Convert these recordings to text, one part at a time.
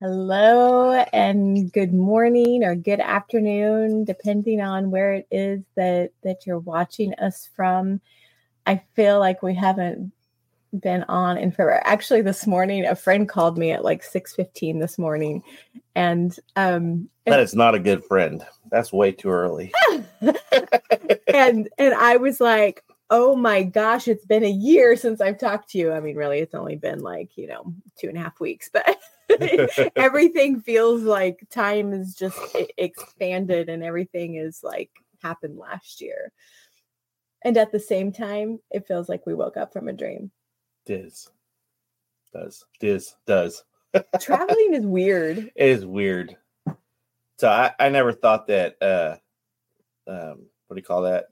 Hello and good morning or good afternoon, depending on where it is that you're watching us from. I feel like we haven't been on in forever. Actually, this morning, a friend called me at like 6:15 this morning, and that is not a good friend. That's way too early. and I was like, oh my gosh, it's been a year since I've talked to you. I mean, really, it's only been like, 2.5 weeks, but everything feels like time is just expanded and everything is like happened last year. And at the same time, it feels like we woke up from a dream. Does. Traveling is weird. It is weird. So I never thought that, what do you call that?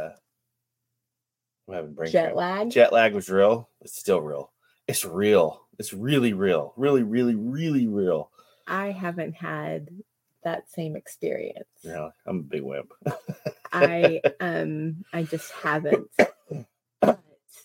I'm having brain jet lag. Jet lag was real. It's still real. It's real. It's really real. Really, really, really real. I haven't had that same experience. Yeah, I'm a big wimp. I just haven't. But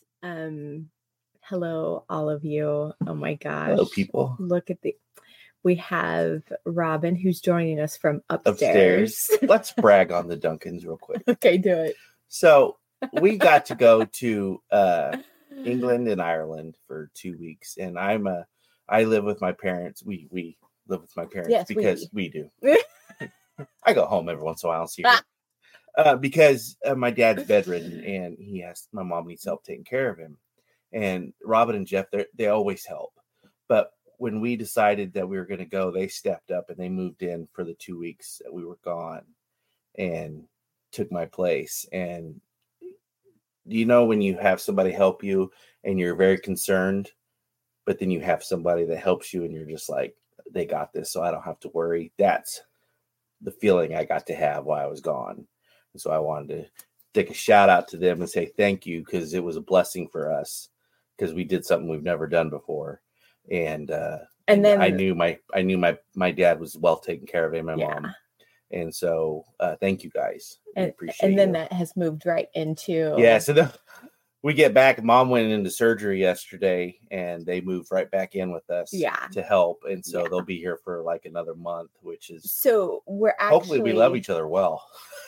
hello, all of you. Oh my gosh. Hello, people. Look at we have Robin who's joining us from upstairs. Let's brag on the Duncans real quick. Okay, do it. So we got to go to England and Ireland for 2 weeks, and I live with my parents. We live with my parents because we do. I go home every once in a while and see her. Because my dad's bedridden and my mom needs help taking care of him. And Robin and Jeff, they always help. But when we decided that we were going to go, they stepped up and they moved in for the 2 weeks that we were gone and took my place. And when you have somebody help you and you're very concerned, but then you have somebody that helps you and you're just like, they got this, so I don't have to worry. That's the feeling I got to have while I was gone. And so I wanted to take a shout out to them and say thank you, because it was a blessing for us, because we did something we've never done before. And then I knew my dad was well taken care of, and my mom. And so thank you guys. I appreciate it. And then that has moved right into. Yeah. So then we get back. Mom went into surgery yesterday and they moved right back in with us to help. And so they'll be here for like another month, which is. So we're actually. Hopefully we love each other well.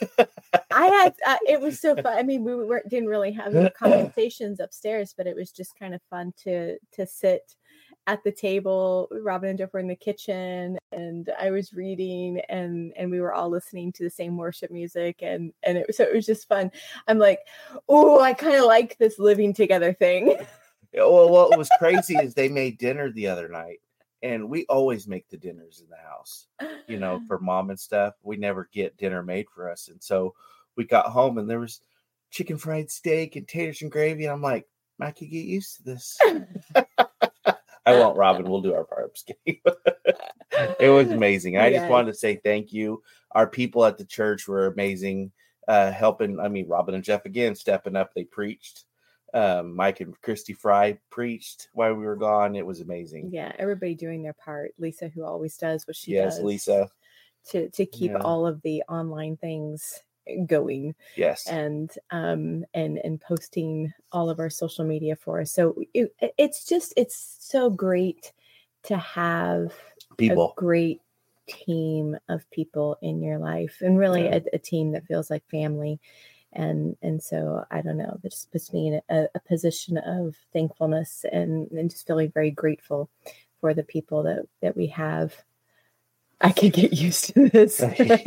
It was so fun. I mean, didn't really have conversations upstairs, but it was just kind of fun to sit at the table. Robin and Jeff were in the kitchen and I was reading and we were all listening to the same worship music and it was just fun. I'm like, oh, I kind of like this living together thing. Well, what was crazy is they made dinner the other night, and we always make the dinners in the house, for mom and stuff. We never get dinner made for us. And so we got home and there was chicken fried steak and taters and gravy. And I'm like, I could get used to this. I won't, Robin. We'll do our part. It was amazing. I just wanted to say thank you. Our people at the church were amazing, helping. I mean, Robin and Jeff again stepping up. They preached. Mike and Christy Fry preached while we were gone. It was amazing. Yeah, everybody doing their part. Lisa, who always does what she does. Yes, Lisa. To keep all of the online things going. Yes. And posting all of our social media for us. So it's so great to have people, a great team of people in your life, and really a team that feels like family. And so I don't know, that just puts me in a position of thankfulness and just feeling very grateful for the people that we have. I could get used to this.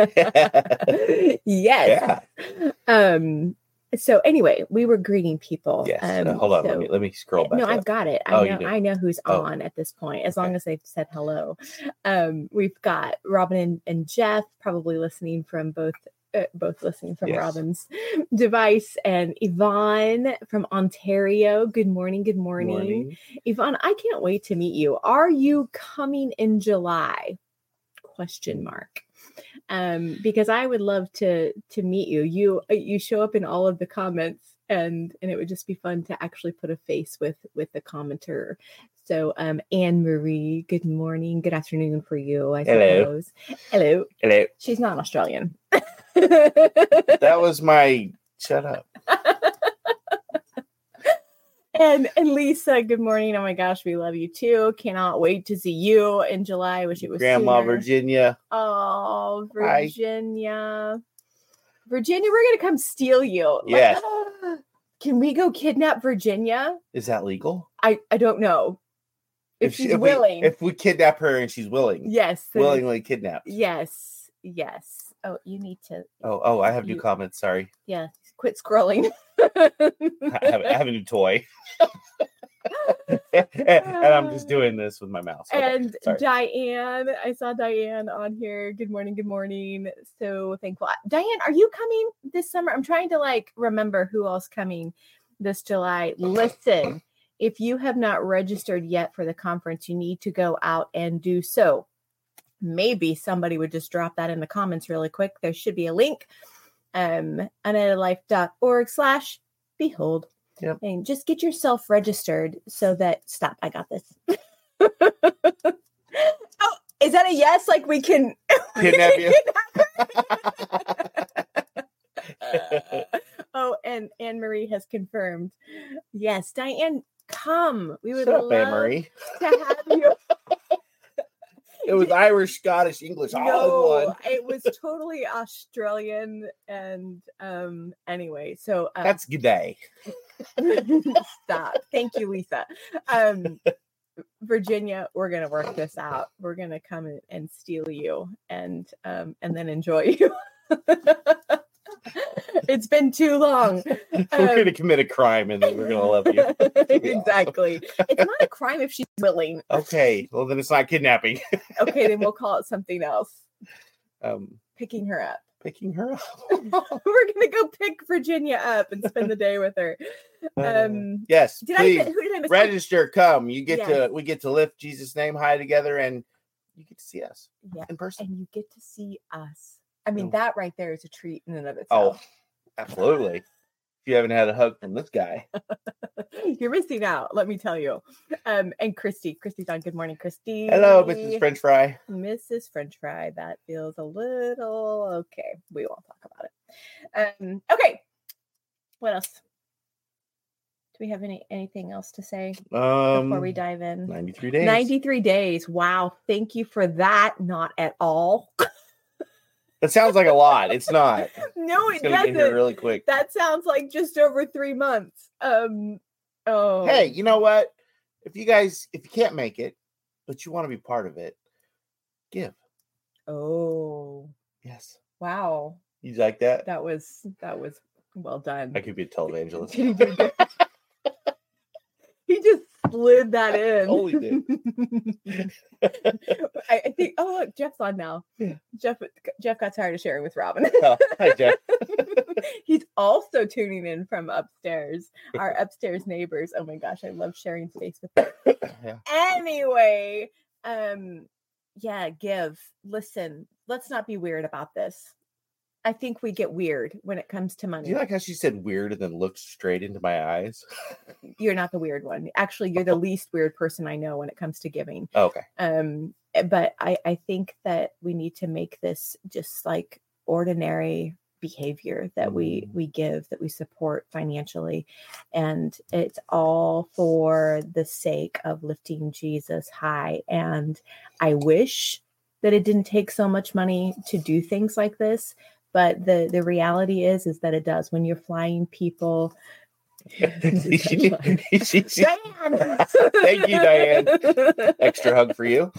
Yes. Yeah. So anyway, we were greeting people. Yes. Hold on. Let me scroll back. No, I've got it. I know who's on at this point, as long as they've said hello. We've got Robin and Jeff probably listening from both listening from Robin's device, and Yvonne from Ontario. Good morning. Good morning. Yvonne, I can't wait to meet you. Are you coming in July? ? Because I would love to meet you. You show up in all of the comments, and it would just be fun to actually put a face with the commenter. So Anne Marie, good morning, good afternoon for you, I suppose. Hello. She's not Australian. That was my shut up. And Lisa, good morning. Oh my gosh, we love you too. Cannot wait to see you in July. Wish it was Grandma sooner. Virginia. Oh, Virginia. Hi. Virginia, we're gonna come steal you. Yes. Can we go kidnap Virginia? Is that legal? I don't know. If she's willing. If we kidnap her and she's willing. Yes. Willingly kidnapped. Yes. Oh, you need to. Oh, I have new comments. Sorry. Yeah. Quit scrolling. I have a new toy. and I'm just doing this with my mouse. Okay, and sorry. Diane, I saw Diane on here. Good morning. So thankful. Diane, are you coming this summer? I'm trying to remember who else coming this July. Listen, if you have not registered yet for the conference, you need to go out and do so. Maybe somebody would just drop that in the comments really quick. There should be a link. UnitedLife.org/behold. Yep. And just get yourself registered so that I got this. Oh, is that a yes? We can kidnap you. Oh, and Anne-Marie has confirmed. Yes, Diane, come. We would love Anne-Marie to have you. It was Irish, Scottish, English, all in one. It was totally Australian, and anyway, so that's good day. Stop. Thank you, Lisa. Virginia, we're gonna work this out. We're gonna come and steal you, and then enjoy you. It's been too long. We're going to commit a crime and then we're going to love you. Exactly. It's not a crime if she's willing. Okay. Well, then it's not kidnapping. Okay, then we'll call it something else. Picking her up. Picking her up. We're going to go pick Virginia up and spend the day with her. Yes. Who please did I miss? Register. Come. We get to lift Jesus' name high together, and you get to see us in person. And you get to see us. I mean, that right there is a treat in and of itself. Oh, absolutely. If you haven't had a hug from this guy, you're missing out, let me tell you. And Christy's on. Good morning, Christy. Hello, Mrs. French Fry. Mrs. French Fry. That feels a little okay. We won't talk about it. Okay. What else? Do we have anything else to say before we dive in? 93 days. 93 days. Wow. Thank you for that. Not at all. That sounds like a lot. It's not. No, it doesn't. Get here really quick. That sounds like just over 3 months. Hey, you know what? If you can't make it, but you want to be part of it, give. Oh. Yes. Wow. You like that? That was well done. I could be a televangelist. He just slid that in. Oh, he did. I think. Oh, look, Jeff's on now. Yeah. Jeff got tired of sharing with Robin. Oh, hi, Jeff. He's also tuning in from upstairs. Our upstairs neighbors. Oh my gosh, I love sharing space with them. Yeah. Anyway, give. Listen, let's not be weird about this. I think we get weird when it comes to money. Do you like how she said weird and then looked straight into my eyes? You're not the weird one. Actually, you're the least weird person I know when it comes to giving. Okay. But I think that we need to make this just like ordinary behavior that we give, that we support financially. And it's all for the sake of lifting Jesus high. And I wish that it didn't take so much money to do things like this. But the reality is that it does. When you're flying people. Diane! Thank you, Diane. Extra hug for you.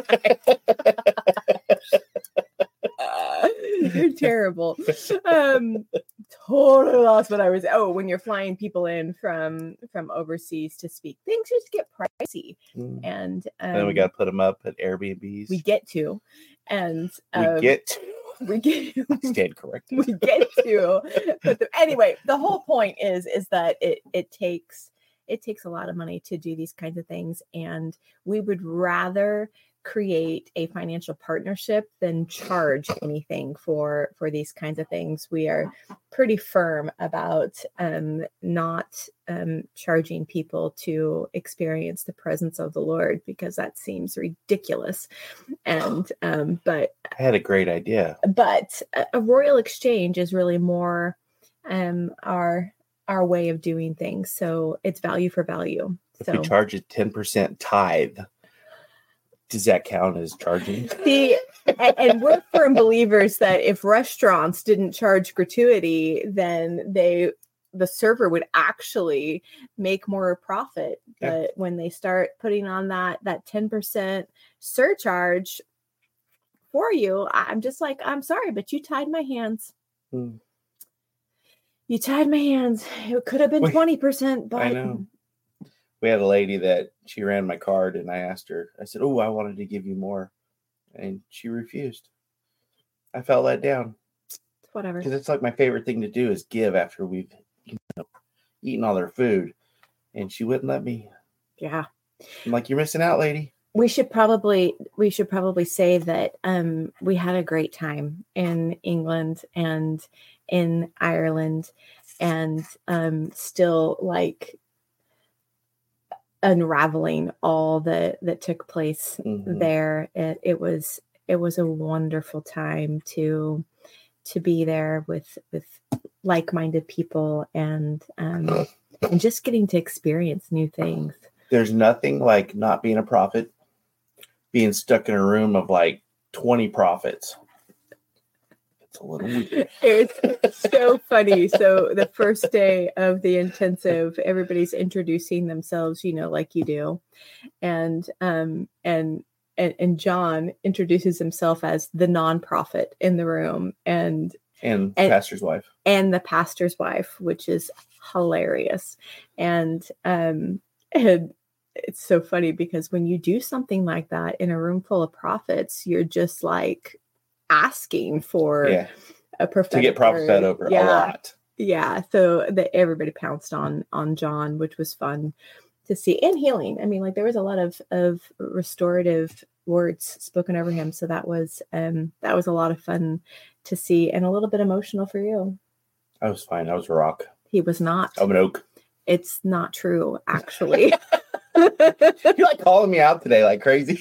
You're terrible. Totally lost what I was. Oh, when you're flying people in from overseas to speak, things just get pricey. And then we got to put them up at Airbnbs. We get to. And we stand corrected. We get to, but anyway, the whole point is that it takes a lot of money to do these kinds of things, and we would rather create a financial partnership than charge anything for these kinds of things. We are pretty firm about not charging people to experience the presence of the Lord, because that seems ridiculous. And but I had a great idea. But a royal exchange is really more our our way of doing things. So it's value for value. If we charge a 10% tithe, does that count as charging? See, and we're firm believers that if restaurants didn't charge gratuity, then the server would actually make more profit. But when they start putting on that 10% surcharge for you, I'm just like, I'm sorry, but you tied my hands. You tied my hands. It could have been 20%, but I know. We had a lady that she ran my card, and I asked her, I said, "Oh, I wanted to give you more." And she refused. I felt let down. Whatever. Because it's like my favorite thing to do is give after we've eaten all their food. And she wouldn't let me. Yeah. I'm like, you're missing out, lady. We should probably say that we had a great time in England and in Ireland, and still like unraveling all that took place there. It was a wonderful time to be there with like-minded people and just getting to experience new things. There's nothing like not being a prophet, being stuck in a room of like 20 prophets. It's a little weird. It's so funny. So the first day of the intensive, everybody's introducing themselves, like you do. And John introduces himself as the non-prophet in the room and pastor's wife. And the pastor's wife, which is hilarious. And it's so funny because when you do something like that in a room full of prophets, you're just like asking for a prophetic to get prophesied over a lot. Yeah. So that everybody pounced on John, which was fun to see, and healing. I mean, like there was a lot of restorative words spoken over him. So that was a lot of fun to see, and a little bit emotional for you. I was fine. I was a rock. He was not. I'm an oak. It's not true, actually. You're like calling me out today like crazy.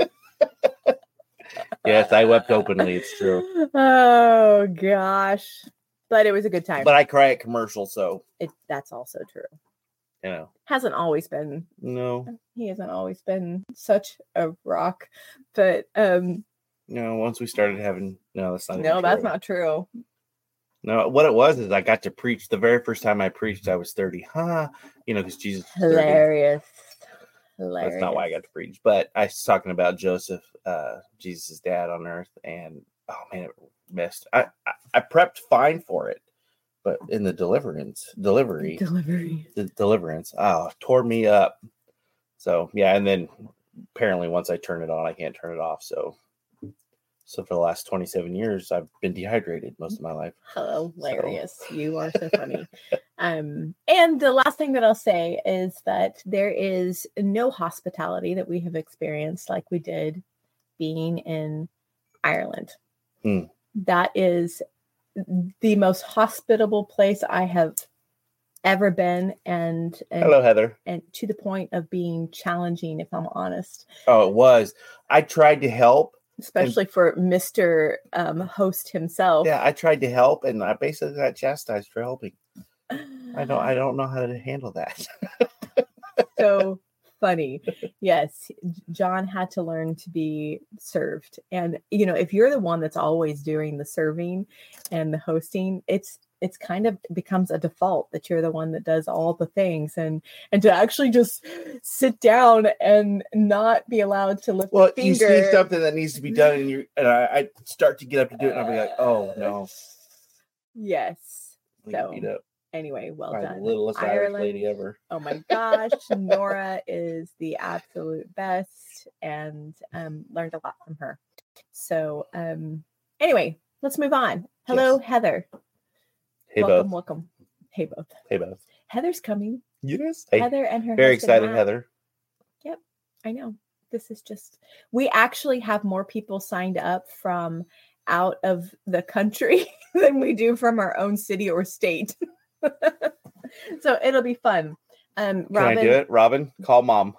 Yes, I wept openly. It's true. Oh gosh, but it was a good time. But I cry at commercials, so that's also true. Hasn't always been. No, he hasn't always been such a rock, but once we started having that's not. No, that's not true. No, what it was is I got to preach. The very first time I preached, I was 30. Because Jesus. Hilarious. That's not why I got to preach. But I was talking about Joseph, Jesus' dad on earth, and oh man, it missed. I prepped fine for it, but in the delivery, the deliverance, tore me up. So yeah, and then apparently once I turn it on, I can't turn it off. So for the last 27 years, I've been dehydrated most of my life. Hilarious. So. You are so funny. And the last thing that I'll say is that there is no hospitality that we have experienced like we did being in Ireland. That is the most hospitable place I have ever been. And hello, Heather. And to the point of being challenging, if I'm honest. Oh, it was. I tried to help. Especially for Mr. Host himself. Yeah, I tried to help, and I basically got chastised for helping. I don't know how to handle that. So funny. Yes, John had to learn to be served. And, if you're the one that's always doing the serving and the hosting, it's kind of becomes a default that you're the one that does all the things, and to actually just sit down and not be allowed to lift a finger. You see something that needs to be done, and I start to get up to do it, and I'll be like, oh no. Yes. So anyway, well done. The littlest Irish lady ever. Oh my gosh, Nora is the absolute best, and learned a lot from her. So anyway, let's move on. Hello, yes. Heather. Hey, welcome. Hey, both. Heather's coming. Yes. Hey. Heather and her very excited, Matt. Heather. Yep, I know. This is we actually have more people signed up from out of the country than we do from our own city or state. So it'll be fun. Robin, can I do it? Robin, call mom.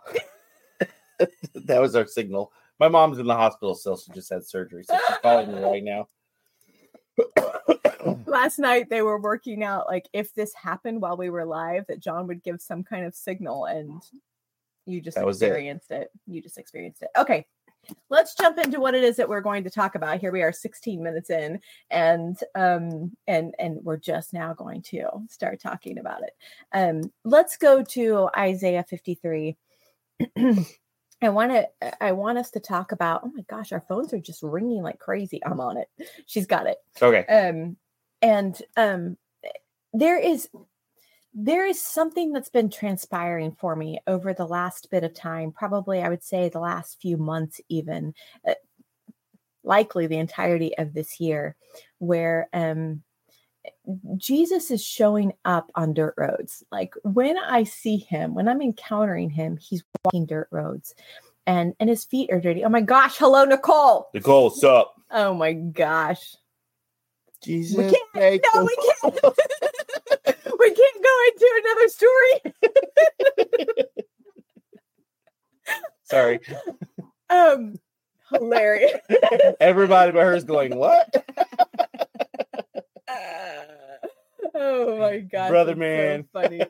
That was our signal. My mom's in the hospital still. She just had surgery, so she's calling me right now. Last night they were working out, like, if this happened while we were live, that John would give some kind of signal, and you just experienced it. You just experienced it. Okay. Let's jump into what it is that we're going to talk about. Here we are 16 minutes in, and we're just now going to start talking about it. Let's go to Isaiah 53. I want us to talk about, oh my gosh, our phones are just ringing like crazy. I'm on it. She's got it. Okay. There is something that's been transpiring for me over the last bit of time, probably I would say the last few months, even likely the entirety of this year, where Jesus is showing up on dirt roads. Like when I see him, when I'm encountering him, he's walking dirt roads and his feet are dirty. Oh my gosh. Hello, Nicole. Nicole, what's up? Oh my gosh. Jesus. We can't. No, we can't. We can't go into another story. Sorry. Hilarious. Everybody but her is going, what? Oh my God. Brother man. So funny.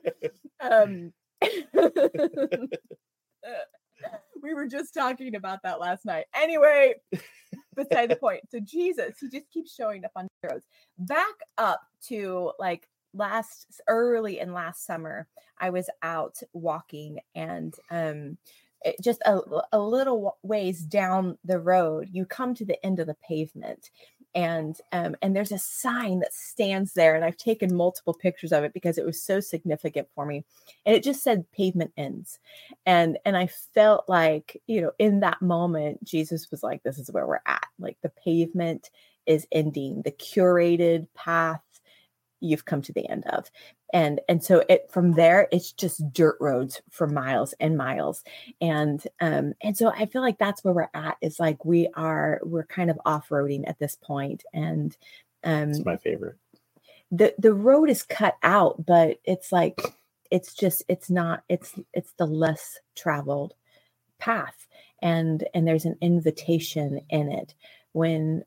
We were just talking about that last night. Anyway, beside the point. So Jesus, he just keeps showing up on the roads. Back up to like early in last summer, I was out walking, and just a little ways down the road, you come to the end of the pavement, and there's a sign that stands there, and I've taken multiple pictures of it because it was so significant for me, and it just said pavement ends, and I felt like, in that moment, Jesus was like, this is where we're at. Like the pavement is ending, the curated path you've come to the end of. And so from there, it's just dirt roads for miles and miles. And so I feel like that's where we're at. Is like, we're kind of off-roading at this point. And it's my favorite. The road is cut out, but it's like, it's the less traveled path. And there's an invitation in it when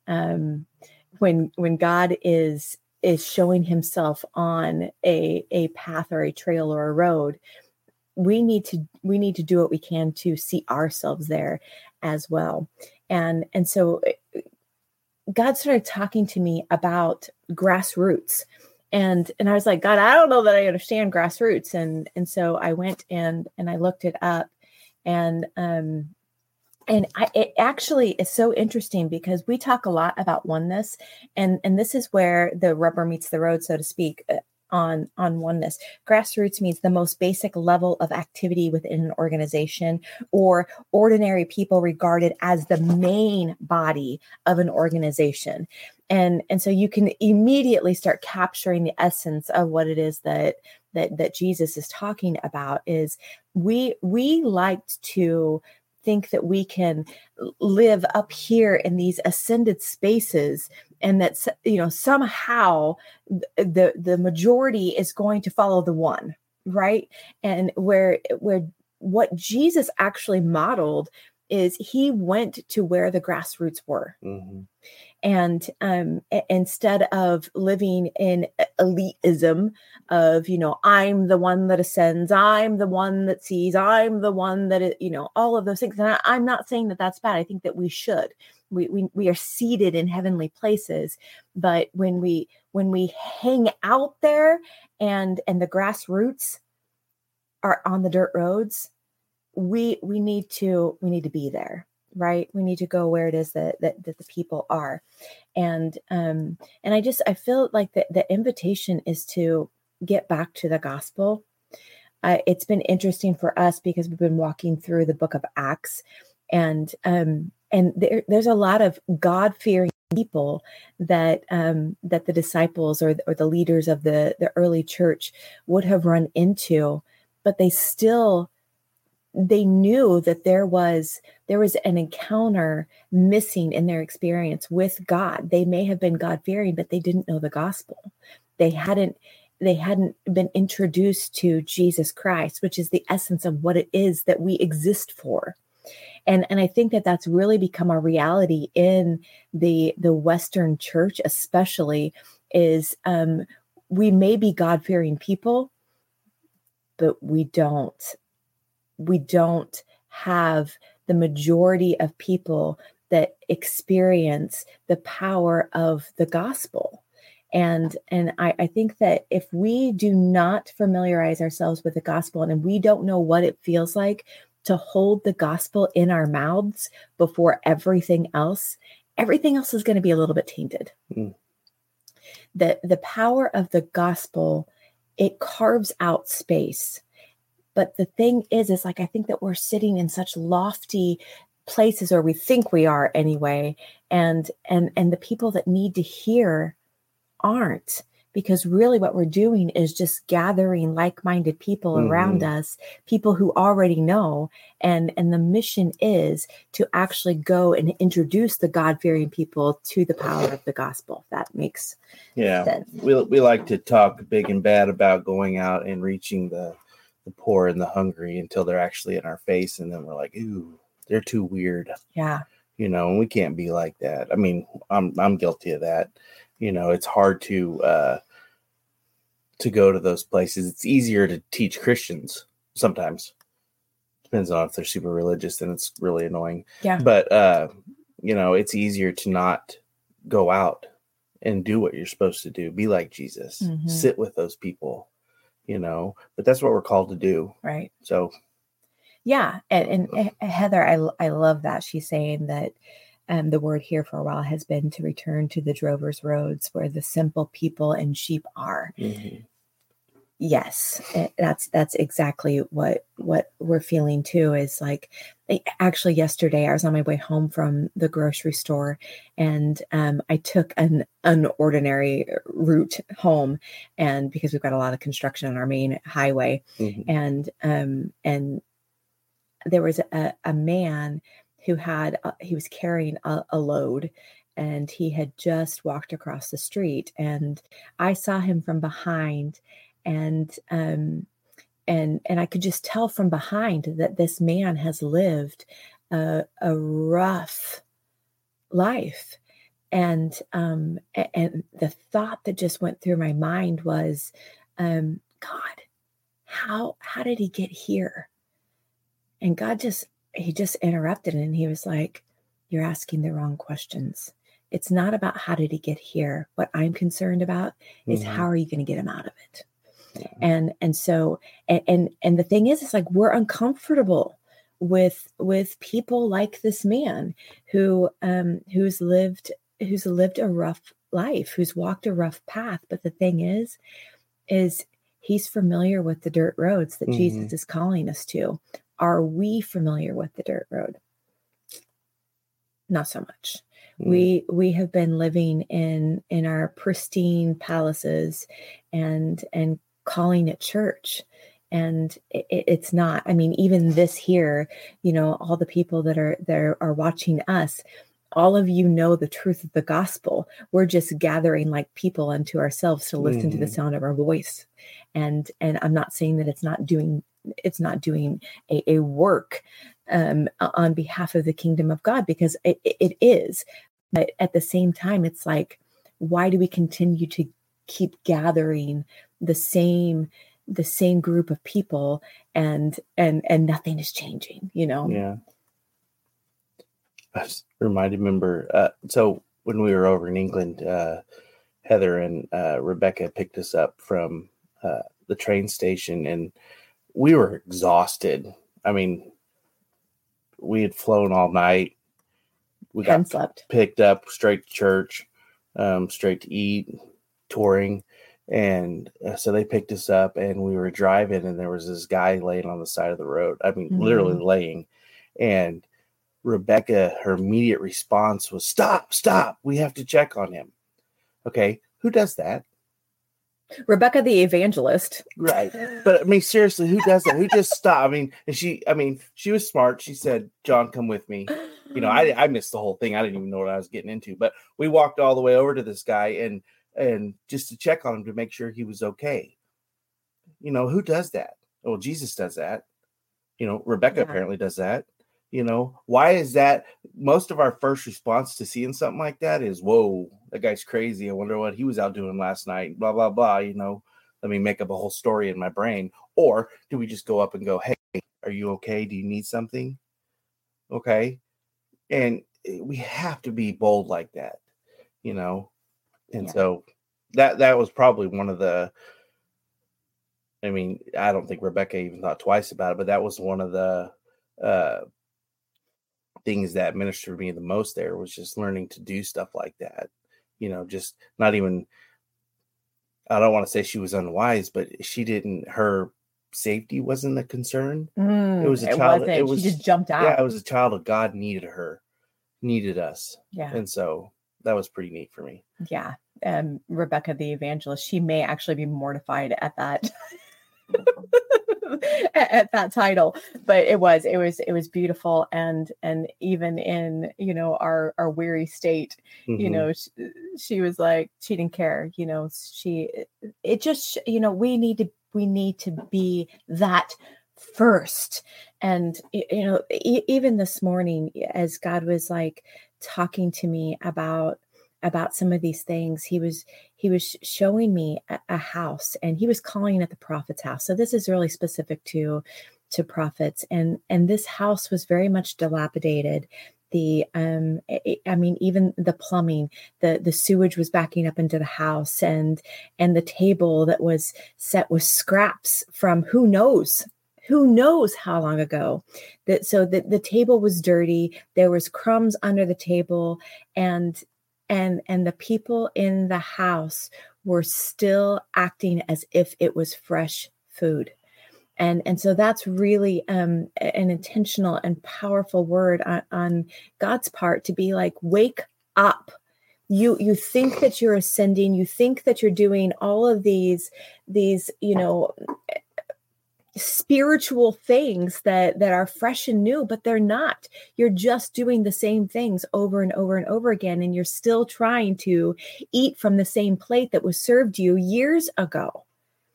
God is showing himself on a path or a trail or a road. We need to do what we can to see ourselves there as well. And so God started talking to me about grassroots. And I was like, God, I don't know that I understand grassroots. And so I went and I looked it up, and it actually is so interesting because we talk a lot about oneness, and this is where the rubber meets the road, so to speak, on oneness. Grassroots means the most basic level of activity within an organization, or ordinary people regarded as the main body of an organization. And so you can immediately start capturing the essence of what it is that Jesus is talking about. Is we like to think that we can live up here in these ascended spaces, and that somehow the majority is going to follow the one, right? And where what Jesus actually modeled is he went to where the grassroots were. Mm-hmm. And instead of living in elitism of, I'm the one that ascends, I'm the one that sees, I'm the one that, all of those things. And I'm not saying that that's bad. I think that we should. We are seated in heavenly places. But when we hang out there and the grassroots are on the dirt roads, we need to be there. Right. We need to go where it is that the people are. And I feel like the invitation is to get back to the gospel. It's been interesting for us because we've been walking through the book of Acts, and there's a lot of God-fearing people that the disciples or the leaders of the early church would have run into, but they knew that there was an encounter missing in their experience with God. They may have been God-fearing, but they didn't know the gospel. They hadn't been introduced to Jesus Christ, which is the essence of what it is that we exist for. And I think that that's really become a reality in the Western church, especially, is we may be God-fearing people, but we don't have the majority of people that experience the power of the gospel. And I think that if we do not familiarize ourselves with the gospel, and we don't know what it feels like to hold the gospel in our mouths before everything else is going to be a little bit tainted. Mm. The power of the gospel, it carves out space. But the thing is like, I think that we're sitting in such lofty places, or we think we are anyway. And the people that need to hear aren't, because really what we're doing is just gathering like-minded people around us, people who already know. And the mission is to actually go and introduce the God-fearing people to the power of the gospel. That makes sense. We like to talk big and bad about going out and reaching the poor and the hungry until they're actually in our face. And then we're like, ooh, they're too weird. Yeah. And we can't be like that. I mean, I'm guilty of that. It's hard to go to those places. It's easier to teach Christians sometimes. Depends on if they're super religious, then it's really annoying. Yeah. But, it's easier to not go out and do what you're supposed to do. Be like Jesus. Sit with those people, but that's what we're called to do. Right. So. Yeah. And Heather, I love that she's saying that the word here for a while has been to return to the drover's roads where the simple people and sheep are. Yes, that's exactly what we're feeling too. Is like, actually yesterday I was on my way home from the grocery store, and I took an unordinary route home, and because we've got a lot of construction on our main highway, and there was a man who he was carrying a load, and he had just walked across the street, and I saw him from behind, and I could just tell from behind that this man has lived a rough life. And the thought that just went through my mind was, God, how did he get here? And God he just interrupted, and he was like, you're asking the wrong questions. It's not about how did he get here. What I'm concerned about is how are you going to get him out of it? Yeah. And so, and the thing is, it's like, we're uncomfortable with people like this man who's lived a rough life, who's walked a rough path. But the thing is he's familiar with the dirt roads that Jesus is calling us to. Are we familiar with the dirt road? Not so much. We have been living in our pristine palaces and calling it church. And it's not. I mean, even this here, all the people that are watching us, all of you know the truth of the gospel. We're just gathering like people unto ourselves to listen to the sound of our voice. And I'm not saying that it's not doing a work on behalf of the kingdom of God, because it is. But at the same time, it's like, why do we continue to keep gathering the same group of people and nothing is changing, Yeah. I was remember, so when we were over in England, Heather and Rebecca picked us up from the train station, and we were exhausted. I mean, we had flown all night. We got picked up straight to church, straight to eat, touring. And so they picked us up, and we were driving, and there was this guy laying on the side of the road. I mean, literally laying. And Rebecca, her immediate response was, stop. We have to check on him. Okay. Who does that? Rebecca, the evangelist. Right. But I mean, seriously, who does that? Who just stop? I mean, she was smart. She said, John, come with me. I missed the whole thing. I didn't even know what I was getting into, but we walked all the way over to this guy and just to check on him to make sure he was okay. Who does that? Well, Jesus does that. Rebecca apparently does that. Why is that? Most of our first response to seeing something like that is, whoa, that guy's crazy. I wonder what he was out doing last night. Blah, blah, blah. Let me make up a whole story in my brain. Or do we just go up and go, hey, are you okay? Do you need something? Okay. And we have to be bold like that, And so that was probably one of the, I don't think Rebecca even thought twice about it, but that was one of the things that ministered to me the most there, was just learning to do stuff like that. Just not even, I don't want to say she was unwise, but her safety wasn't a concern. It was a child. She just jumped out. Yeah, it was a child of God, needed us. Yeah. And so that was pretty neat for me. Yeah. Rebecca, the evangelist, she may actually be mortified at that. at that title, but it was beautiful, and even in our weary state, she was like, she didn't care, we need to be that first. And even this morning, as God was like talking to me about some of these things, he was showing me a house, and he was calling it the prophet's house. So this is really specific to prophets. And this house was very much dilapidated. Even the plumbing, the sewage was backing up into the house, and the table that was set with scraps from who knows how long ago. So the table was dirty. There was crumbs under the table, and the people in the house were still acting as if it was fresh food. And so that's really an intentional and powerful word on God's part, to be like, wake up. You think that you're ascending, you think that you're doing all of these spiritual things that are fresh and new, but they're not. You're just doing the same things over and over and over again, and you're still trying to eat from the same plate that was served you years ago.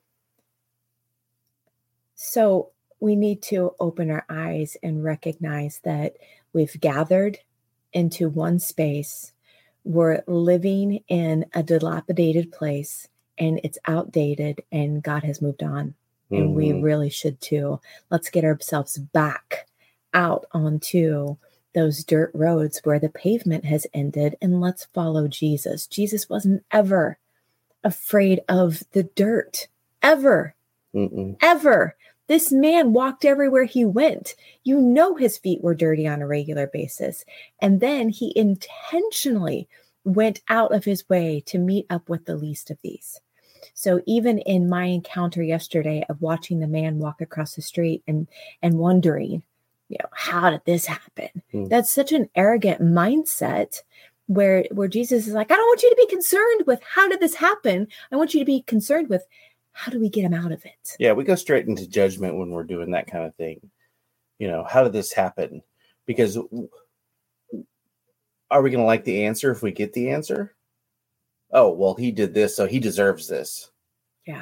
So we need to open our eyes and recognize that we've gathered into one space. We're living in a dilapidated place, and it's outdated, and God has moved on. And we really should too. Let's get ourselves back out onto those dirt roads where the pavement has ended, and let's follow Jesus. Jesus wasn't ever afraid of the dirt, ever. Ever. This man walked everywhere he went. His feet were dirty on a regular basis. And then he intentionally went out of his way to meet up with the least of these. So even in my encounter yesterday of watching the man walk across the street and wondering, how did this happen? That's such an arrogant mindset where Jesus is like, I don't want you to be concerned with how did this happen. I want you to be concerned with, how do we get him out of it? Yeah, we go straight into judgment when we're doing that kind of thing. How did this happen? Because are we going to like the answer if we get the answer? Oh, well, he did this, so he deserves this. Yeah.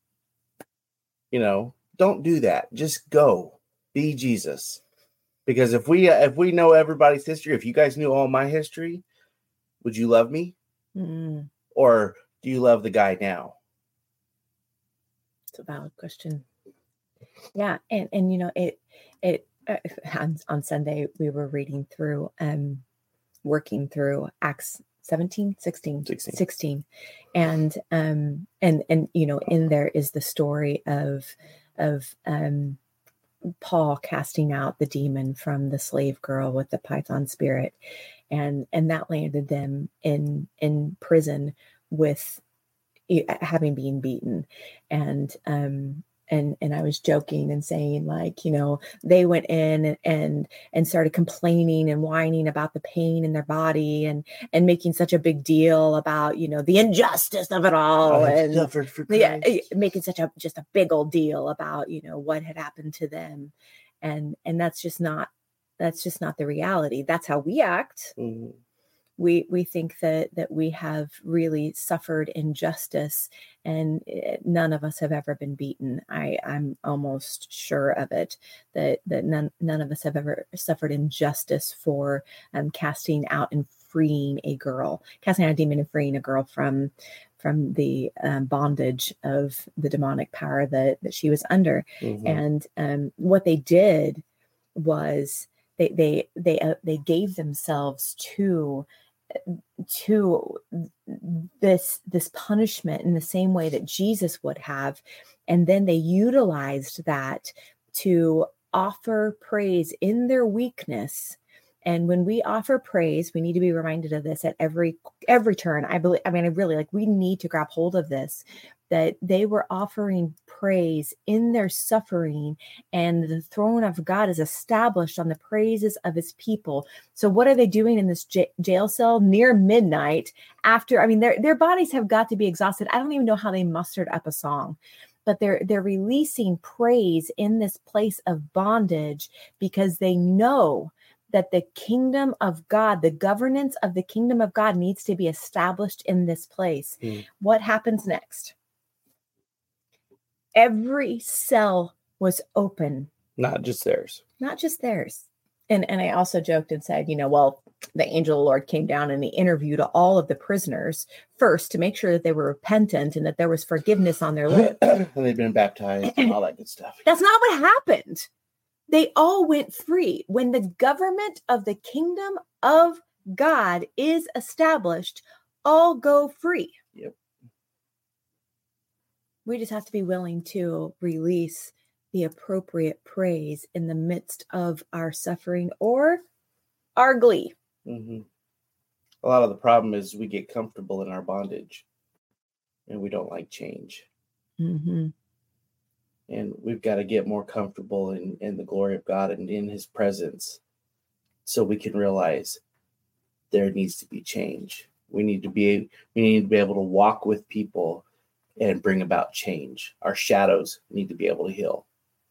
Don't do that. Just go. Be Jesus. Because if we know everybody's history, if you guys knew all my history, would you love me? Or do you love the guy now? It's a valid question. Yeah. And it on Sunday, we were reading through, working through Acts 16. And in there is the story of Paul casting out the demon from the slave girl with the python spirit, and that landed them in prison with having been beaten. And I was joking and saying, like, they went in and started complaining and whining about the pain in their body and making such a big deal about, the injustice of it all. And making just a big old deal about, what had happened to them. And that's just not the reality. That's how we act. Mm-hmm. We think that we have really suffered injustice, and none of us have ever been beaten. I'm almost sure of it, that none of us have ever suffered injustice for casting out and freeing a girl, casting out a demon and freeing a girl from the bondage of the demonic power that she was under. Mm-hmm. And what they did was they gave themselves to this punishment in the same way that Jesus would have. And then they utilized that to offer praise in their weakness. And when we offer praise, we need to be reminded of this at every turn. I really we need to grab hold of this, that they were offering praise in their suffering, and the throne of God is established on the praises of his people. So what are they doing in this jail cell near midnight after, their bodies have got to be exhausted. I don't even know how they mustered up a song, but they're releasing praise in this place of bondage because they know that the kingdom of God, the governance of the kingdom of God needs to be established in this place. What happens next? Every cell was open. Not just theirs. And I also joked and said, the angel of the Lord came down and he interviewed all of the prisoners first to make sure that they were repentant and that there was forgiveness on their lips. And they'd been baptized and all that good stuff. That's not what happened. They all went free. When the government of the kingdom of God is established, all go free. Yep. We just have to be willing to release the appropriate praise in the midst of our suffering or our glee. Mm-hmm. A lot of the problem is we get comfortable in our bondage and we don't like change. Mm-hmm. And we've got to get more comfortable in the glory of God and in his presence so we can realize there needs to be change. We need to be able to walk with people and bring about change. Our shadows need to be able to heal.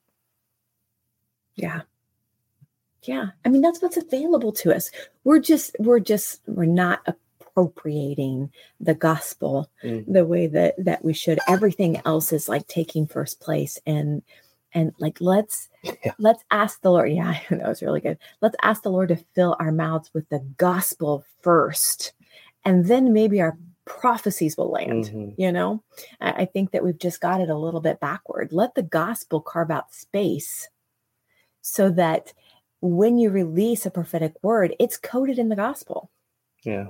Yeah. That's what's available to us. We're not appropriating the gospel the way that we should. Everything else is like taking first place, and let's ask the Lord. Yeah, that was really good. Let's ask the Lord to fill our mouths with the gospel first, and then maybe our prophecies will land. Mm-hmm. I think that we've just got it a little bit backward. Let the gospel carve out space so that when you release a prophetic word, it's coded in the gospel. Yeah.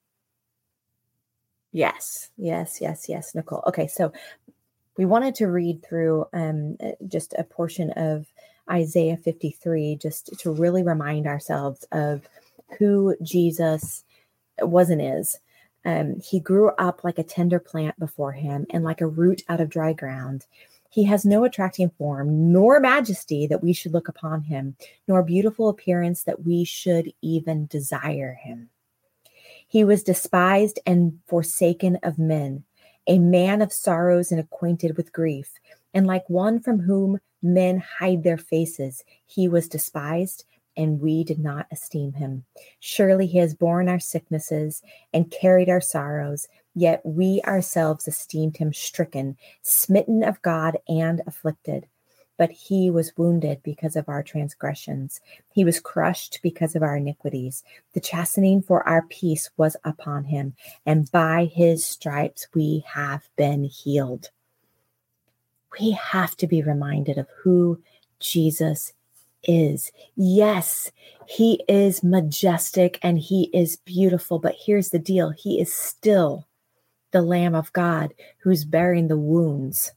Yes, Nicole. Okay, so we wanted to read through just a portion of Isaiah 53, just to really remind ourselves of who Jesus was and is. He grew up like a tender plant before him and like a root out of dry ground. He has no attracting form, nor majesty that we should look upon him, nor beautiful appearance that we should even desire him. He was despised and forsaken of men, a man of sorrows and acquainted with grief, and like one from whom men hide their faces, he was despised, and we did not esteem him. Surely he has borne our sicknesses and carried our sorrows, yet we ourselves esteemed him stricken, smitten of God, and afflicted. But he was wounded because of our transgressions. He was crushed because of our iniquities. The chastening for our peace was upon him, and by his stripes we have been healed. We have to be reminded of who Jesus is. Yes, he is majestic and he is beautiful, but here's the deal. He is still the Lamb of God who's bearing the wounds.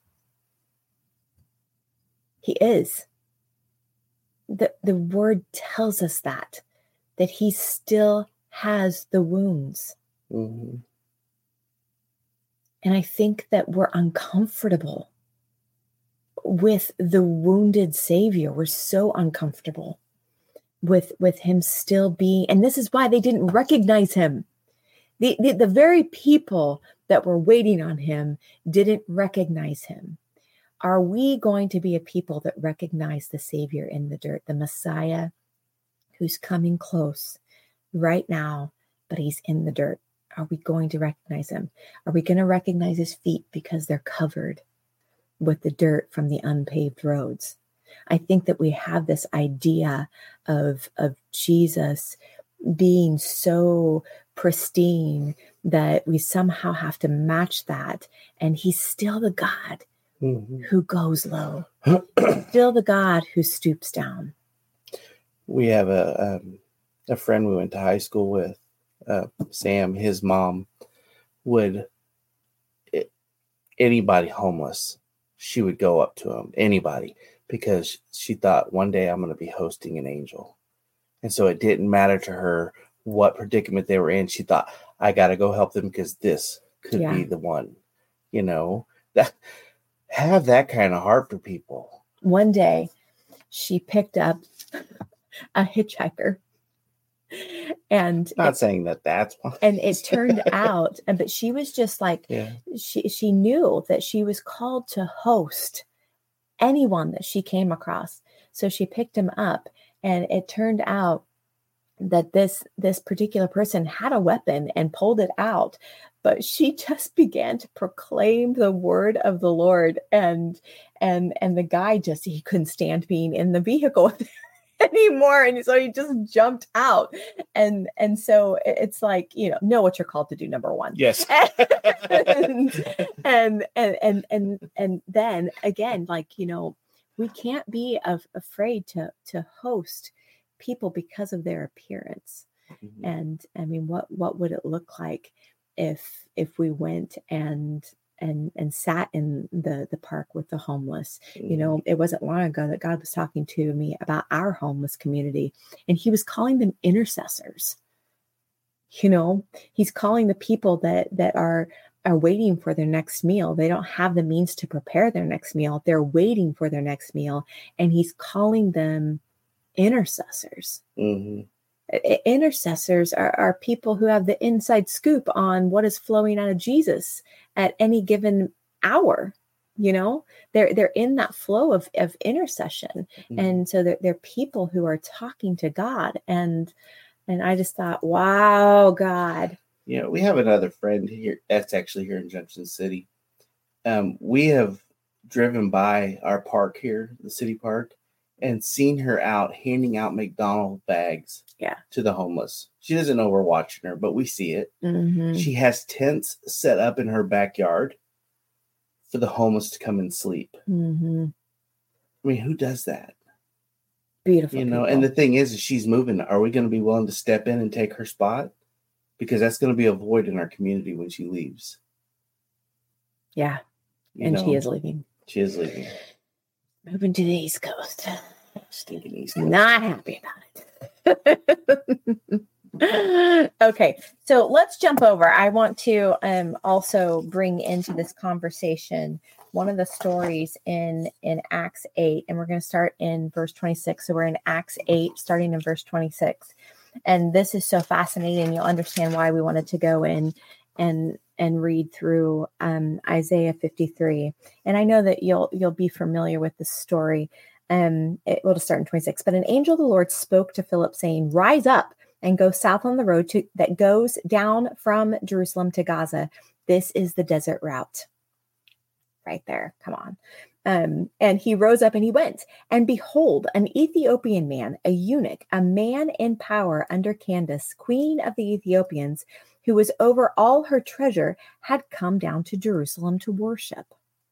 He is. The word tells us that he still has the wounds. Mm-hmm. And I think that we're uncomfortable with the wounded Savior. We're so uncomfortable with him still being, and this is why they didn't recognize him. The very people that were waiting on him didn't recognize him. Are we going to be a people that recognize the Savior in the dirt, the Messiah who's coming close right now, but he's in the dirt? Are we going to recognize him? Are we going to recognize his feet because they're covered with the dirt from the unpaved roads? I think that we have this idea of Jesus being so pristine, that we somehow have to match that. And he's still the God who goes low, still the God who stoops down. We have a friend we went to high school with, Sam. His mom would, anybody homeless, she would go up to him, anybody, because she thought, one day I'm going to be hosting an angel. And so it didn't matter to her what predicament they were in. She thought, I got to go help them because this could be the one, that have that kind of heart for people. One day she picked up a hitchhiker, and not saying that's one. And it turned out, but she was just like, she knew that she was called to host anyone that she came across. So she picked him up, and it turned out that this particular person had a weapon and pulled it out, but she just began to proclaim the word of the Lord, and the guy he couldn't stand being in the vehicle anymore, and so he just jumped out, and so it's like, know what you're called to do, number one. Yes. and then again, like, we can't be afraid to host people because of their appearance. Mm-hmm. And I mean, what would it look like if we went and sat in the park with the homeless? Mm-hmm. It wasn't long ago that God was talking to me about our homeless community, and he was calling them intercessors. He's calling the people that are waiting for their next meal. They don't have the means to prepare their next meal. They're waiting for their next meal, and he's calling them intercessors. Mm-hmm. Intercessors are people who have the inside scoop on what is flowing out of Jesus at any given hour. They're in that flow of intercession. Mm-hmm. And so they're people who are talking to God. And I just thought, wow, God. We have another friend here that's actually here in Junction City. We have driven by our park here, the city park, and seen her out handing out McDonald's bags to the homeless. She doesn't know we're watching her, but we see it. Mm-hmm. She has tents set up in her backyard for the homeless to come and sleep. Mm-hmm. I mean, who does that? Beautiful. People. And the thing is she's moving. Are we going to be willing to step in and take her spot? Because that's going to be a void in our community when she leaves. Yeah. She is leaving. She is leaving. Moving to the East Coast. Stinking East Coast. Not happy about it. Okay, so let's jump over. I want to also bring into this conversation one of the stories in Acts 8, and we're going to start in verse 26. So we're in Acts 8, starting in verse 26. And this is so fascinating. You'll understand why we wanted to go in and read through Isaiah 53. And I know that you'll be familiar with this story. It will start in 26. But an angel of the Lord spoke to Philip, saying, "Rise up and go south on the road that goes down from Jerusalem to Gaza. This is the desert route." Right there. Come on. And he rose up and he went. And behold, an Ethiopian man, a eunuch, a man in power under Candace, queen of the Ethiopians, who was over all her treasure, had come down to Jerusalem to worship.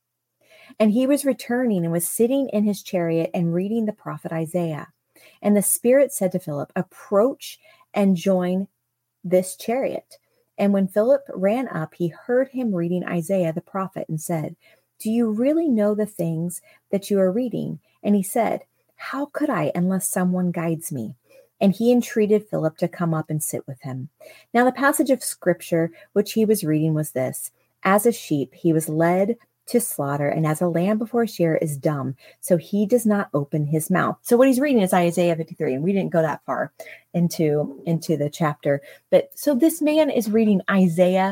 And he was returning and was sitting in his chariot and reading the prophet Isaiah. And the Spirit said to Philip, "Approach and join this chariot." And when Philip ran up, he heard him reading Isaiah the prophet and said, "Do you really know the things that you are reading?" And he said, "How could I unless someone guides me?" And he entreated Philip to come up and sit with him. Now the passage of scripture which he was reading was this: "As a sheep he was led to slaughter, and as a lamb before a shearer is dumb, so he does not open his mouth." So what he's reading is Isaiah 53, and we didn't go that far into the chapter. But so this man is reading Isaiah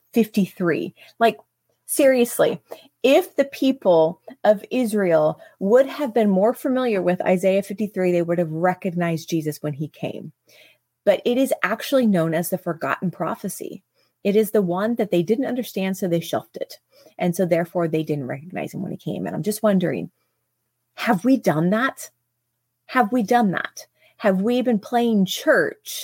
53. Like, seriously, if the people of Israel would have been more familiar with Isaiah 53, they would have recognized Jesus when he came. But it is actually known as the forgotten prophecy. It is the one that they didn't understand, so they shelved it. And so therefore they didn't recognize him when he came. And I'm just wondering, have we done that? Have we done that? Have we been playing church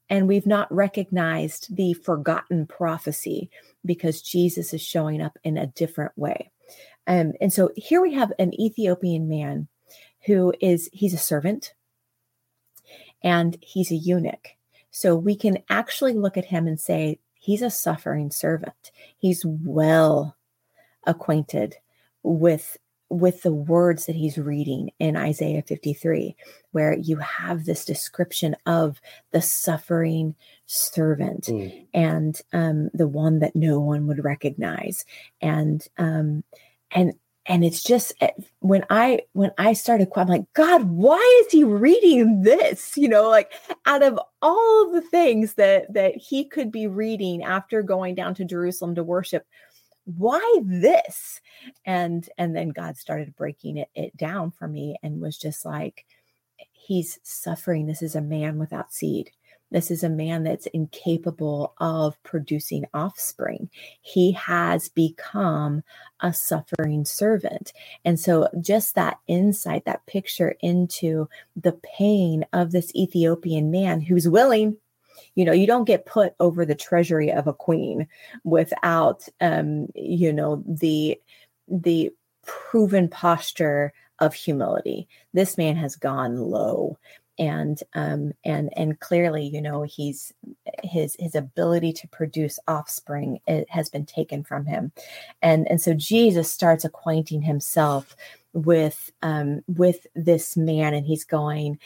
And we've not recognized the forgotten prophecy because Jesus is showing up in a different way. And so here we have an Ethiopian man he's a servant and he's a eunuch. So we can actually look at him and say, he's a suffering servant. He's well acquainted with the words that he's reading in Isaiah 53, where you have this description of the suffering servant and the one that no one would recognize. And it's just when I started, I'm like, God, why is he reading this? Like out of all of the things that he could be reading after going down to Jerusalem to worship, why this? And then God started breaking it down for me and was just like, he's suffering. This is a man without seed. This is a man that's incapable of producing offspring. He has become a suffering servant. And so just that insight, that picture into the pain of this Ethiopian man who's willing. You don't get put over the treasury of a queen without, the proven posture of humility. This man has gone low, and clearly, he's his ability to produce offspring, it has been taken from him, and so Jesus starts acquainting himself with this man, and he's going,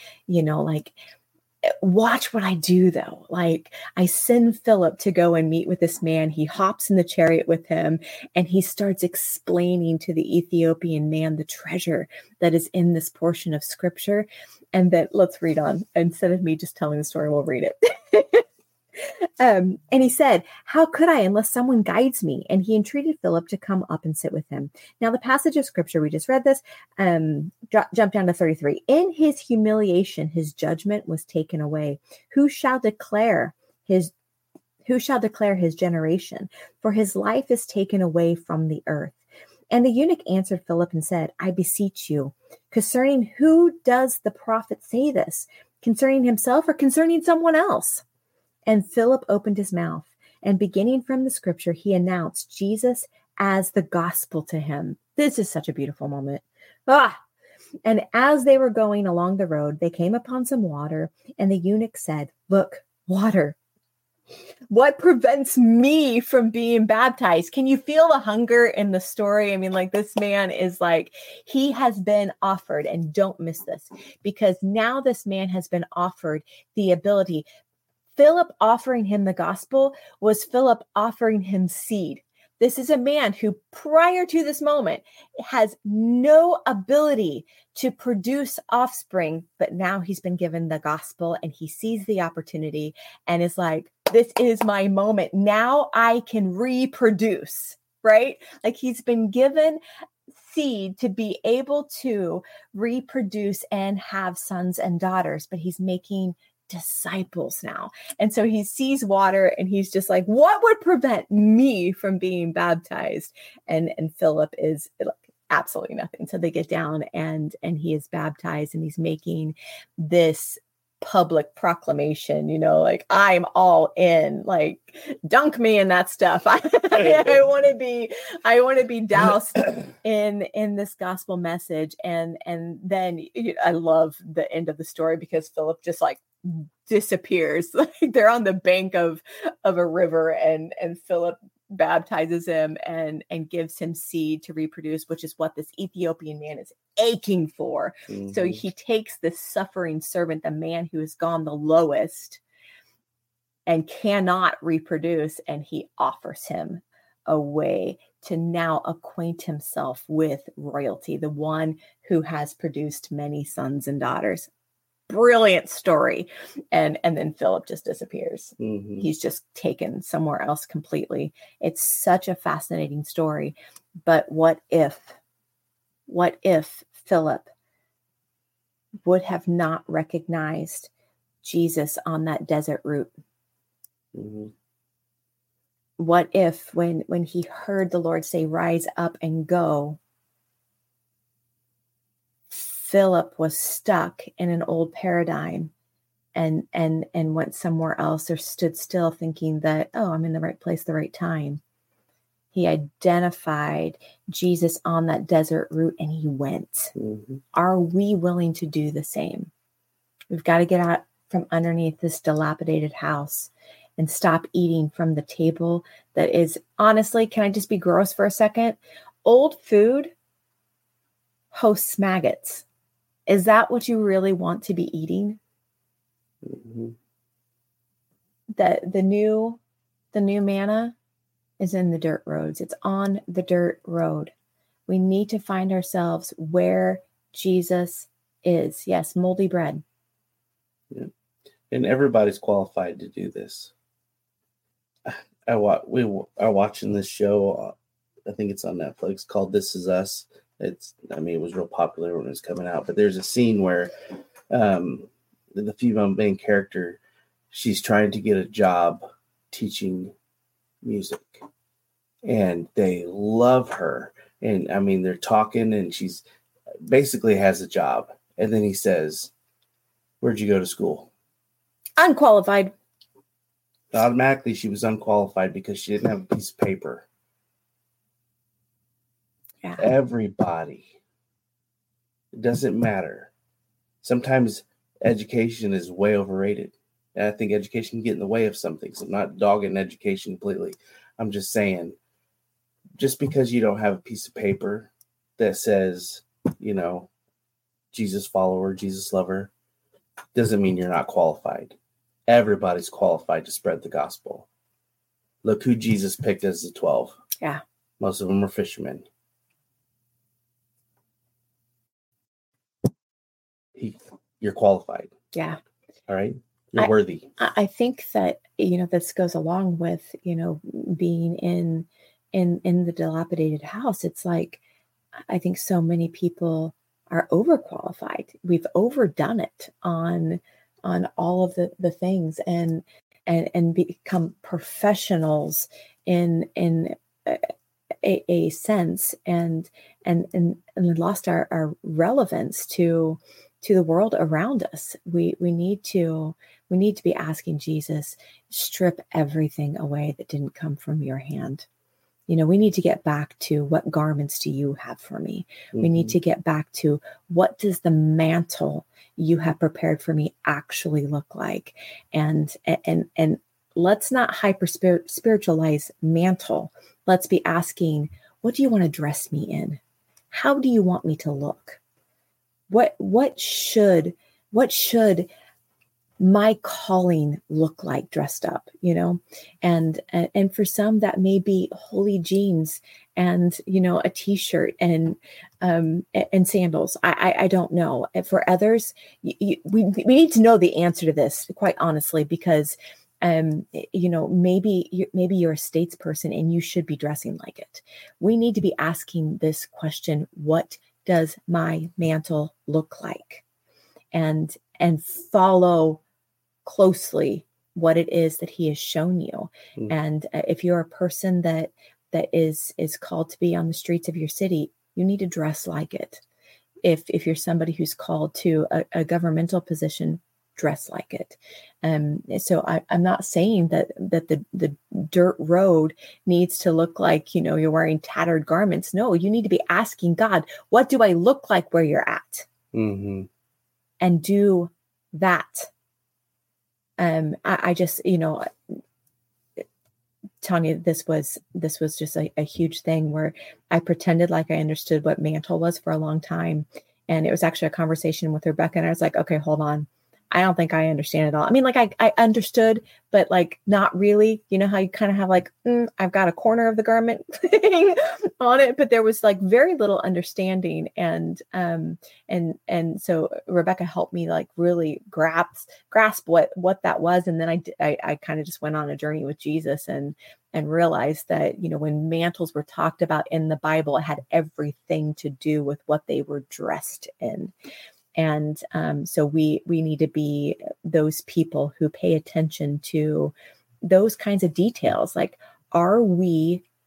watch what I do though. Like I send Philip to go and meet with this man. He hops in the chariot with him and he starts explaining to the Ethiopian man the treasure that is in this portion of scripture. And then let's read on. Instead of me just telling the story, we'll read it. And he said, how could I unless someone guides me? And he entreated Philip to come up and sit with him. Now, the passage of scripture, we just read this, jump down to 33. In his humiliation, his judgment was taken away. Who shall declare his generation? For his life is taken away from the earth. And the eunuch answered Philip and said, I beseech you, concerning who does the prophet say this? Concerning himself or concerning someone else? And Philip opened his mouth, and beginning from the scripture, he announced Jesus as the gospel to him. This is such a beautiful moment. And as they were going along the road, they came upon some water, and the eunuch said, look, water. What prevents me from being baptized? Can you feel the hunger in the story? I mean, like this man is like, he has been offered, and don't miss this, because now this man has been offered the ability. Philip offering him the gospel was Philip offering him seed. This is a man who prior to this moment has no ability to produce offspring, but now he's been given the gospel and he sees the opportunity and is like, this is my moment. Now I can reproduce, right? Like he's been given seed to be able to reproduce and have sons and daughters, but he's making disciples now. And so he sees water and he's just like, what would prevent me from being baptized? And Philip is like, absolutely nothing. So they get down and he is baptized and he's making this public proclamation, like I'm all in, like dunk me in that stuff. I want to be doused in this gospel message. And then I love the end of the story because Philip just like disappears. Like they're on the bank of a river and Philip baptizes him and gives him seed to reproduce, which is what this Ethiopian man is aching for. Mm-hmm. So he takes this suffering servant, the man who has gone the lowest and cannot reproduce, and he offers him a way to now acquaint himself with royalty, the one who has produced many sons and daughters. Brilliant story. And then Philip just disappears. Mm-hmm. He's just taken somewhere else completely. It's such a fascinating story. But what if Philip would have not recognized Jesus on that desert route? Mm-hmm. What if when he heard the Lord say, rise up and go, Philip was stuck in an old paradigm went somewhere else or stood still thinking that, oh, I'm in the right place, the right time. He identified Jesus on that desert route and he went. Mm-hmm. Are we willing to do the same? We've got to get out from underneath this dilapidated house and stop eating from the table that is, honestly, can I just be gross for a second? Old food hosts maggots. Is that what you really want to be eating? Mm-hmm. The new manna is in the dirt roads. It's on the dirt road. We need to find ourselves where Jesus is. Yes, moldy bread. Yeah. And everybody's qualified to do this. We are watching this show. I think it's on Netflix called This Is Us. It was real popular when it was coming out. But there's a scene where the female main character, she's trying to get a job teaching music, and they love her. And they're talking, and she's basically has a job. And then he says, "Where'd you go to school?" Unqualified. Automatically, she was unqualified because she didn't have a piece of paper. Yeah. Everybody. It doesn't matter. Sometimes education is way overrated. And I think education can get in the way of some things. I'm not dogging education completely. I'm just saying, just because you don't have a piece of paper that says, Jesus follower, Jesus lover, doesn't mean you're not qualified. Everybody's qualified to spread the gospel. Look who Jesus picked as the 12. Yeah. Most of them are fishermen. You're qualified. Yeah. All right. You're worthy. I think that, this goes along with, being in the dilapidated house. It's like, I think so many people are overqualified. We've overdone it on all of the things and become professionals in a sense and lost our relevance to the world around us. We need to be asking Jesus, strip everything away that didn't come from your hand. We need to get back to, what garments do you have for me? Mm-hmm. We need to get back to, what does the mantle you have prepared for me actually look like? And let's not hyper spiritualize mantle. Let's be asking, what do you want to dress me in? How do you want me to look? What should my calling look like dressed up, and for some that may be holy jeans and, a t-shirt and sandals. I don't know. For others, we need to know the answer to this, quite honestly, because, maybe you're a statesperson and you should be dressing like it. We need to be asking this question: what does my mantle look like? And follow closely what it is that he has shown you. Mm. And if you're a person that is called to be on the streets of your city, you need to dress like it. If you're somebody who's called to a governmental position, dress like it. So I'm not saying that the dirt road needs to look like, you're wearing tattered garments. No, you need to be asking God, what do I look like where you're at? Mm-hmm. And do that. I just, Tanya, this was just a huge thing where I pretended like I understood what mantle was for a long time. And it was actually a conversation with Rebecca. And I was like, okay, hold on. I don't think I understand it all. I mean, like I understood, but like not really. You know how you kind of have like, I've got a corner of the garment on it, but there was like very little understanding. And so Rebecca helped me like really grasp what that was. And then I kind of just went on a journey with Jesus and realized that, when mantles were talked about in the Bible, it had everything to do with what they were dressed in. And so we need to be those people who pay attention to those kinds of details. Like, are we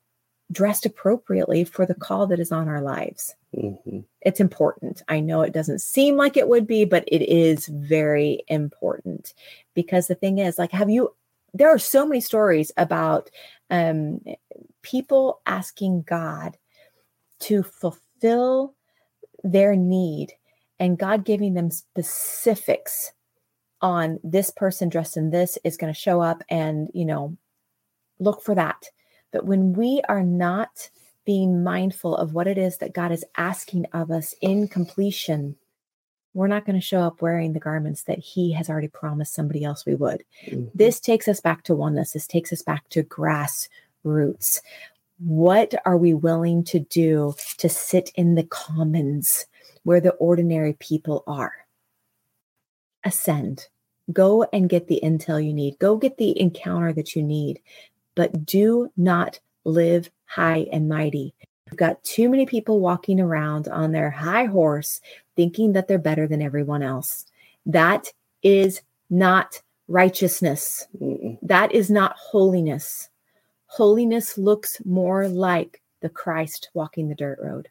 dressed appropriately for the call that is on our lives. Mm-hmm. It's important. I know it doesn't seem like it would be, but it is very important, because the thing is, like, there are so many stories about people asking God to fulfill their need and God giving them specifics on this person dressed in this is going to show up, and, look for that. But when we are not being mindful of what it is that God is asking of us in completion, we're not going to show up wearing the garments that he has already promised somebody else we would. Mm-hmm. This takes us back to oneness. This takes us back to grassroots. What are we willing to do to sit in the commons where the ordinary people are? Ascend. Go and get the intel you need. Go get the encounter that you need. But do not live high and mighty. We've got too many people walking around on their high horse thinking that they're better than everyone else. That is not righteousness. That is not holiness. Holiness looks more like the Christ walking the dirt road.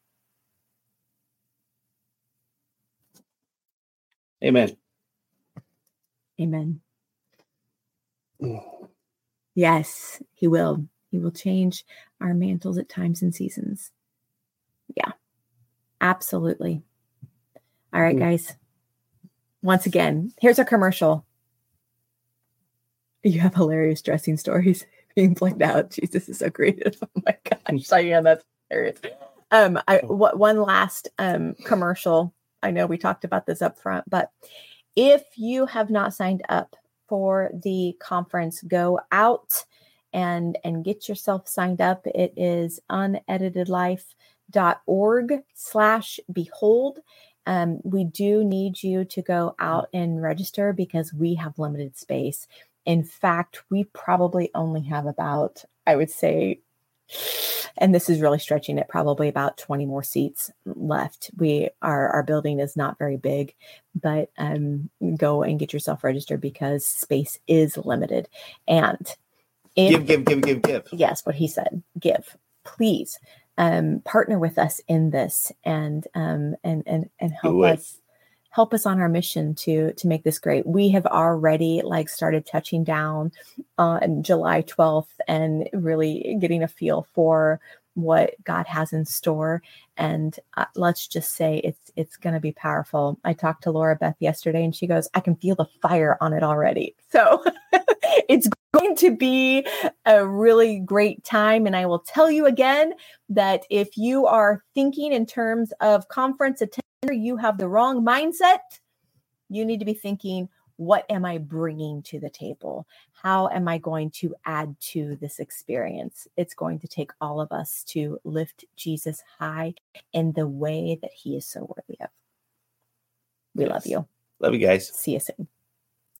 Amen. Amen. Yes, he will. He will change our mantles at times and seasons. Yeah, absolutely. All right, guys. Once again, here's our commercial. You have hilarious dressing stories being plugged out. Jesus is so creative. Oh my gosh, Diane, that's hilarious. One last commercial. I know we talked about this up front, but if you have not signed up for the conference, go out and get yourself signed up. It is uneditedlife.org/behold. We do need you to go out and register because we have limited space. In fact, we probably only have about, I would say, and this is really stretching it, probably about 20 more seats left. Our building is not very big, but go and get yourself registered because space is limited. And give. Yes, what he said. Give, please. Partner with us in this and help us on our mission to make this great. We have already started touching down on July 12th and really getting a feel for what God has in store. And let's just say it's going to be powerful. I talked to Laura Beth yesterday and she goes, I can feel the fire on it already. So it's going to be a really great time. And I will tell you again that if you are thinking in terms of conference attendance, you have the wrong mindset. You need to be thinking, what am I bringing to the table? How am I going to add to this experience? It's going to take all of us to lift Jesus high in the way that he is so worthy of. We love you. Love you guys. See you soon.